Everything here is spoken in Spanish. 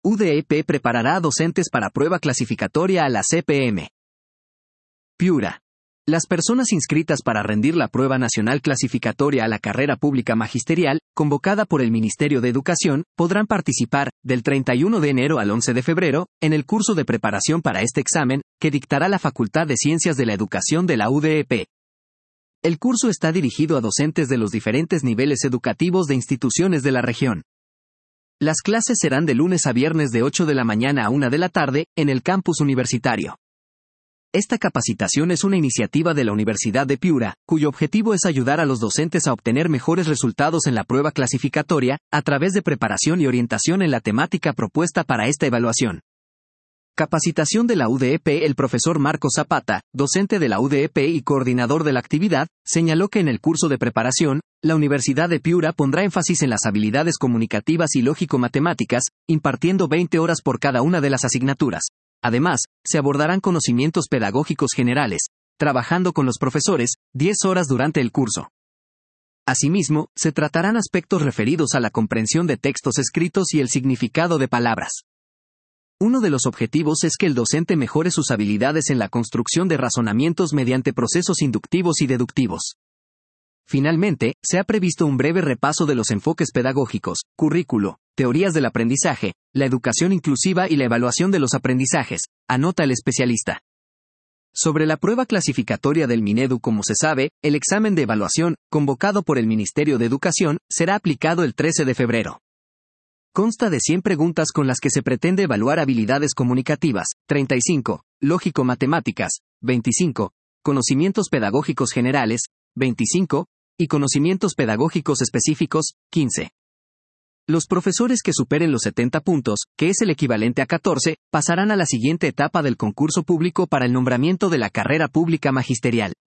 UDEP preparará a docentes para prueba clasificatoria a la CPM. Piura. Las personas inscritas para rendir la prueba nacional clasificatoria a la carrera pública magisterial, convocada por el Ministerio de Educación, podrán participar, del 31 de enero al 11 de febrero, en el curso de preparación para este examen, que dictará la Facultad de Ciencias de la Educación de la UDEP. El curso está dirigido a docentes de los diferentes niveles educativos de instituciones de la región. Las clases serán de lunes a viernes de 8 de la mañana a 1 de la tarde, en el campus universitario. Esta capacitación es una iniciativa de la Universidad de Piura, cuyo objetivo es ayudar a los docentes a obtener mejores resultados en la prueba clasificatoria, a través de preparación y orientación en la temática propuesta para esta evaluación. Capacitación de la UDEP. El profesor Marco Zapata, docente de la UDEP y coordinador de la actividad, señaló que en el curso de preparación, la Universidad de Piura pondrá énfasis en las habilidades comunicativas y lógico-matemáticas, impartiendo 20 horas por cada una de las asignaturas. Además, se abordarán conocimientos pedagógicos generales, trabajando con los profesores, 10 horas durante el curso. Asimismo, se tratarán aspectos referidos a la comprensión de textos escritos y el significado de palabras. Uno de los objetivos es que el docente mejore sus habilidades en la construcción de razonamientos mediante procesos inductivos y deductivos. Finalmente, se ha previsto un breve repaso de los enfoques pedagógicos, currículo, teorías del aprendizaje, la educación inclusiva y la evaluación de los aprendizajes, anota el especialista. Sobre la prueba clasificatoria del Minedu. Como se sabe, el examen de evaluación, convocado por el Ministerio de Educación, será aplicado el 13 de febrero. Consta de 100 preguntas con las que se pretende evaluar habilidades comunicativas, 35, lógico-matemáticas, 25, conocimientos pedagógicos generales, 25, y conocimientos pedagógicos específicos, 15. Los profesores que superen los 70 puntos, que es el equivalente a 14, pasarán a la siguiente etapa del concurso público para el nombramiento de la carrera pública magisterial.